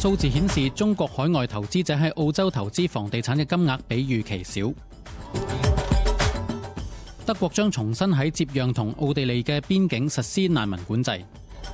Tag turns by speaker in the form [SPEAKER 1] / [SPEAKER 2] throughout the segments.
[SPEAKER 1] 數字顯示，中國海外投資者喺澳洲投資房地產嘅金額比預期少。德國將重新喺接壤同奧地利嘅邊境實施難民管制。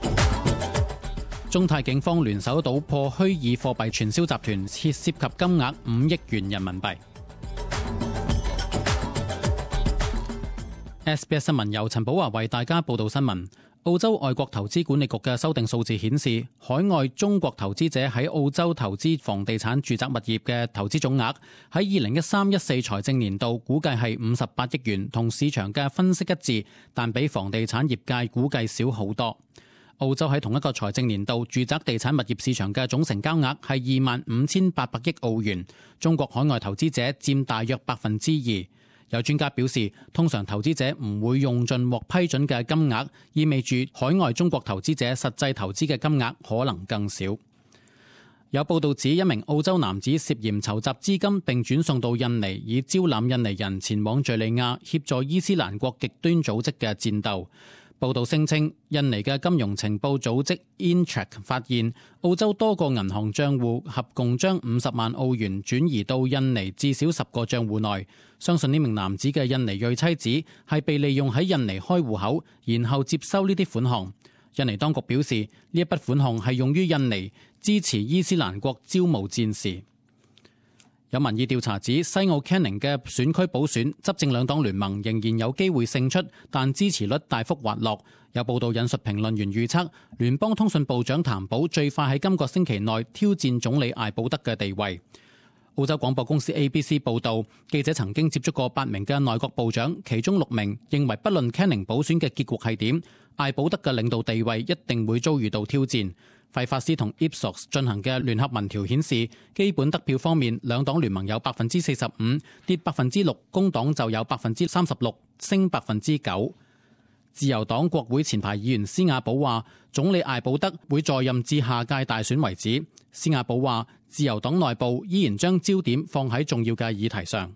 [SPEAKER 1] 中泰警方聯手搗破虛擬貨幣傳銷集團，涉及金額5億元人民幣。SBS 新聞由陳寶華為大家報道新聞。澳洲外國投資管理局嘅修訂數字顯示，海外中國投資者喺澳洲投資房地產住宅物業嘅投資總額喺2013-14財政年度估計係58億元，同市場嘅分析一致，但比房地產業界估計少好多。澳洲喺同一個財政年度住宅地產物業市場嘅總成交額係25,800億澳元，中國海外投資者佔大約2%。有專家表示，通常投資者唔會用盡獲批准嘅金額，意味住海外中國投資者實際投資嘅金額可能更少。有報道指，一名澳洲男子涉嫌籌集資金並轉送到印尼，以招攬印尼人前往敘利亞協助伊斯蘭國極端組織嘅戰鬥。報道聲稱，印尼嘅金融情報組織 Intrack 發現，澳洲多個銀行帳戶合共將50萬澳元轉移到印尼至少10個帳戶內。相信呢名男子嘅印尼裔妻子係被利用喺印尼開戶口，然後接收呢啲款項。印尼當局表示，呢一筆款項係用於印尼支持伊斯蘭國招募戰士。有民意調查指，西澳 Canning 嘅選區補選，執政兩黨聯盟仍然有機會勝出，但支持率大幅滑落。有報道引述評論員預測，聯邦通訊部長譚寶最快喺今個星期內挑戰總理艾保德嘅地位。澳洲廣播公司 ABC 報導，記者曾經接觸過8名嘅內閣部長，其中6名認為不論 Canning 補選嘅結局係點，艾保德嘅領導地位一定會遭遇到挑戰。費法斯同 Ipsos 進行嘅聯合民調顯示，基本得票方面，兩黨聯盟有45%，跌6%，工黨就有36%，升9%。自由黨國會前排議員施亞寶話，總理艾保德會在任至下屆大選為止。施亞寶話，自由黨內部依然將焦點放喺重要嘅議題上。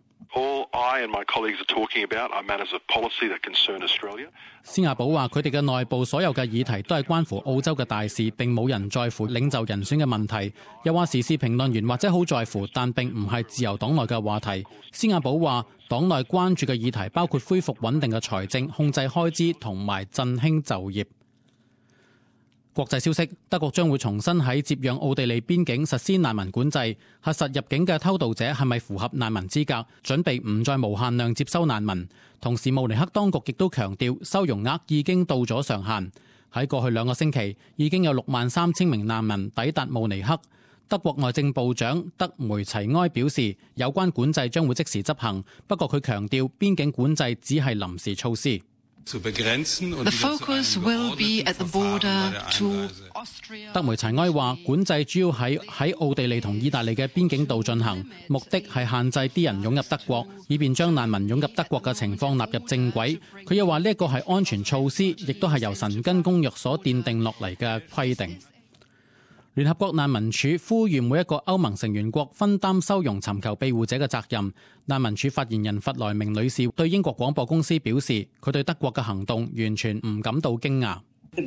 [SPEAKER 1] 施亞寶話，佢哋嘅內部所有嘅議題都係關乎澳洲嘅大事，並冇人在乎領袖人選嘅問題。又話時事評論員或者好在乎，但並唔係自由黨內嘅話題。施亞寶話，黨內關注嘅議題包括恢復穩定嘅財政、控制開支同埋振興就業。國際消息，德國將會重新喺接壤奧地利邊境實施難民管制，核實入境嘅偷渡者係咪符合難民資格，準備唔再無限量接收難民。同時，慕尼黑當局亦都強調收容額已經到咗上限。喺過去2個星期，已經有63,000名難民抵達慕尼黑。德國內政部長德梅齊埃表示，有關管制將會即時執行，不過佢強調邊境管制只係臨時措施。德梅齊埃話，管制主要喺奧地利同意大利嘅邊境度進行，目的係限制啲人湧入德國，以便將難民湧入德國嘅情況納入正軌。佢又話呢一個係安全措施，亦都係由申根公約所奠定落嚟嘅規定。聯合國難民署呼籲每一個歐盟成員國分擔收容尋求庇護者嘅責任。難民署發言人弗萊明女士對英國廣播公司表示，佢對德國嘅行動完全唔感到驚訝。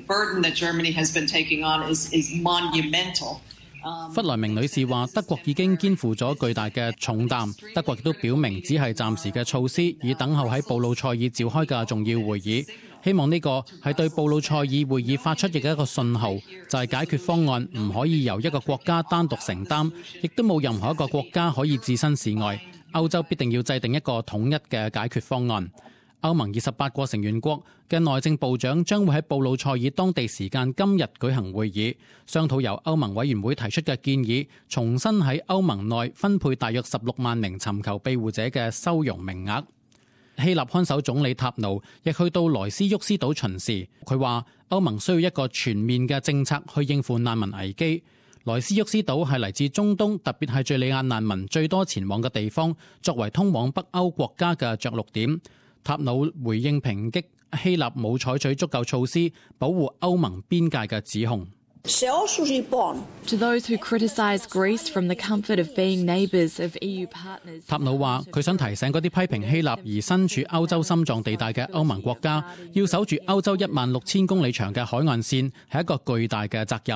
[SPEAKER 1] 弗萊明女士話，德國已經肩負咗巨大嘅重擔，德國亦都表明只係暫時嘅措施，以等候喺布魯塞爾召開嘅重要會議。希望呢個係對布魯塞爾會議發出嘅一個信號，就係解決方案唔可以由一個國家單獨承擔，亦都冇任何一個國家可以置身事外。歐洲必定要制定一個統一嘅解決方案。歐盟28個成員國嘅內政部長將會喺布魯塞爾當地時間今日舉行會議，商討由歐盟委員會提出嘅建議，重新喺歐盟內分配大約16萬名尋求庇護者嘅收容名額。希臘看守總理塔努亦去到萊斯沃斯島巡視，佢話歐盟需要一個全面嘅政策去應付難民危機。萊斯沃斯島係嚟自中東，特別係敘利亞難民最多前往嘅地方，作為通往北歐國家嘅着陸點。塔努回應抨擊希臘冇採取足夠措施保護歐盟邊界嘅指控。
[SPEAKER 2] To those who criticise Greece from the comfort of being neighbours of EU partners，
[SPEAKER 1] 塔努話佢想提醒嗰啲批評希臘而身處歐洲心臟地帶嘅歐盟國家，要守住歐洲16000公里長嘅海岸線係一個巨大嘅責任。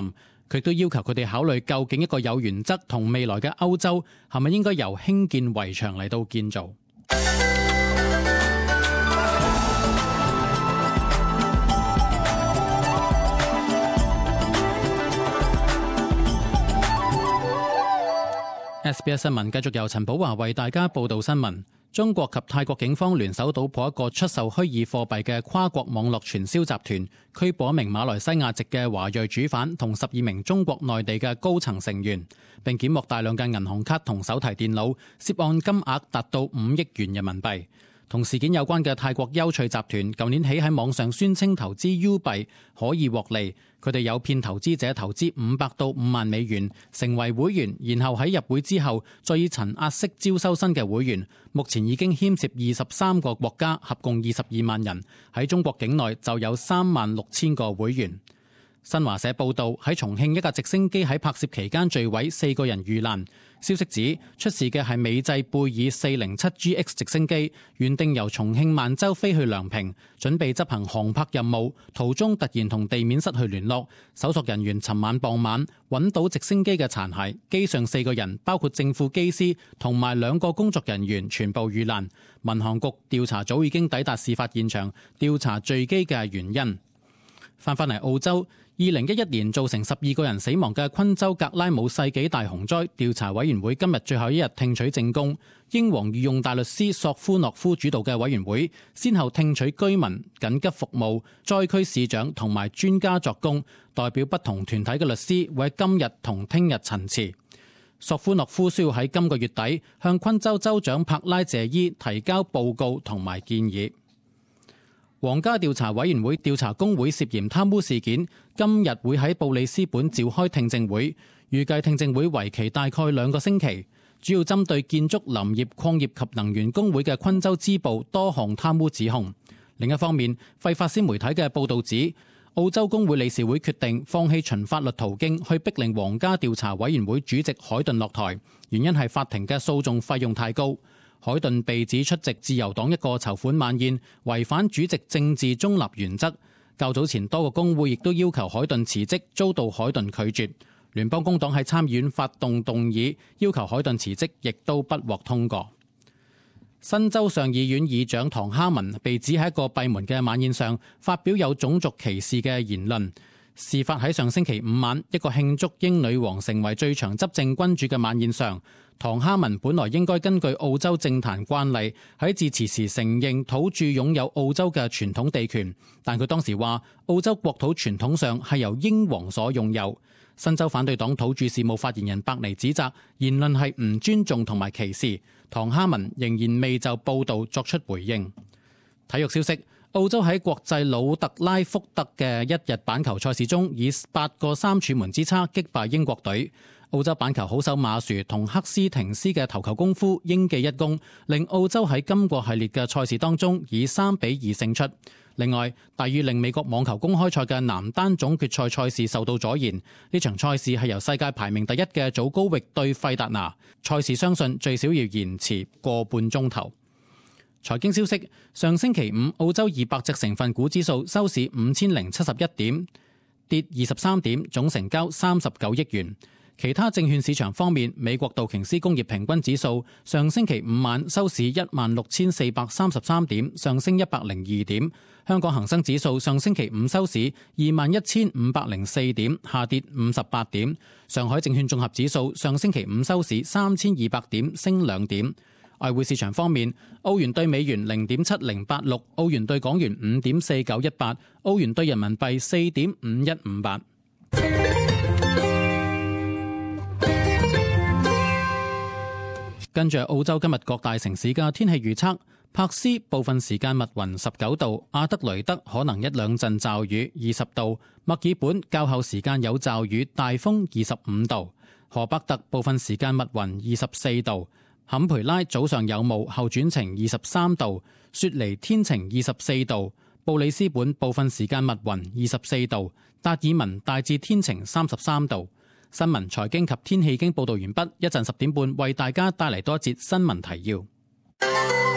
[SPEAKER 1] 佢都要求佢哋考慮究竟一個有原則同未來嘅歐洲係咪應該由興建圍牆嚟到建造。SBS 新聞繼續由陳寶華為大家報道新聞。中國及泰國警方聯手搗破一個出售虛擬貨幣嘅跨國網絡傳銷集團，拘捕一名馬來西亞籍嘅華裔主犯同12名中國內地嘅高層成員，並檢獲大量嘅銀行卡同手提電腦，涉案金額達到5億元人民幣。同事件有關嘅泰國優趣集團舊年起喺網上宣稱投資 U 幣可以獲利，佢哋誘騙投資者投資500到5萬美元成為會員，然後喺入會之後再以層壓式招收新嘅會員。目前已經牽涉23個國家，合共22萬人，喺中國境內就有36000個會員。新華社報道，喺重慶一架直升機喺拍攝期間墜毀，4個人遇難。消息指出事嘅係美製貝爾 407GX 直升機，原定由重慶萬州飛去梁平，準備執行航拍任務，途中突然同地面失去聯絡。搜索人員尋晚傍晚揾到直升機嘅殘骸，機上4個人包括正副機師同埋2個工作人員全部遇難。民航局調查組已經抵達事發現場，調查墜機嘅原因。返嚟澳洲，2011年造成12個人死亡嘅昆州格拉姆世紀大洪災調查委員會今日最後一日聽取證供。英皇御用大律師索夫諾夫主導嘅委員會，先後聽取居民、緊急服務、災區市長同埋專家作供，代表不同團體嘅律師會喺今日同聽日陳詞。索夫諾夫需要喺今個月底向昆州州長帕拉謝伊提交報告同埋建議。皇家調查委員會調查工會涉嫌貪污事件，今日會喺布里斯本召開聽證會，預計聽證會為期大概2個星期，主要針對建築、林業、礦業及能源工會嘅昆州支部多項貪污指控。另一方面，費法斯媒體嘅報導指，澳洲工會理事會決定放棄循法律途徑去逼令皇家調查委員會主席海頓落台，原因係法庭嘅訴訟費用太高。海頓被指出席自由黨一個籌款晚宴，違反主席政治中立原則。較早前多個工會亦都要求海頓辭職，遭到海頓拒絕。聯邦工黨喺參議院發動動議，要求海頓辭職，亦都不獲通過。新州上議院議長唐哈文被指喺一個閉門嘅晚宴上發表有種族歧視嘅言論。事發喺上星期5晚，一個慶祝英女王成為最長執政君主嘅晚宴上。唐哈文本來應該根據澳洲政壇慣例喺致辭時承認土著擁有澳洲嘅傳統地權，但佢當時話澳洲國土傳統上係由英皇所擁有。新州反對黨土著事務發言人伯尼指責言論係唔尊重同埋歧視。唐哈文仍然未就報導作出回應。體育消息，澳洲喺國際魯特拉福德嘅一日板球賽事中，以8個3柱門之差擊敗英國隊。澳洲板球好手馬殊同克斯廷斯嘅頭球功夫應記一功，令澳洲喺今個系列嘅賽事當中以3-2勝出。另外，大雨令美國網球公開賽嘅男單總決賽賽事受到阻延。呢場賽事係由世界排名第1嘅祖高域對費達拿，賽事相信最少要延遲個半鐘頭。財經消息，上星期5澳洲200隻成分股指數收市5071點，跌23點，總成交39億元。其他證券市場方面，美國道瓊斯工業平均指數上星期5晚收市16,433點，上升102點。香港恒生指數上星期5收市21,504點，下跌58點。上海證券綜合指數上星期5收市3,200點，升2點。外匯市場方面，澳元對美元0.7086，澳元對港元5.4918，澳元對人民幣4.5158。跟住澳洲今日各大城市嘅天氣預測：柏斯部分時間密雲19度，阿德雷德可能1兩陣驟雨20度，墨爾本較後時間有驟雨大風25度，荷伯特部分時間密雲24度，坎培拉早上有霧後轉晴23度，雪梨天晴24度，布里斯本部分時間密雲24度，達爾文大致天晴33度。新聞、財經及天氣已經報道完畢，一陣10點半為大家帶嚟多一節新聞提要。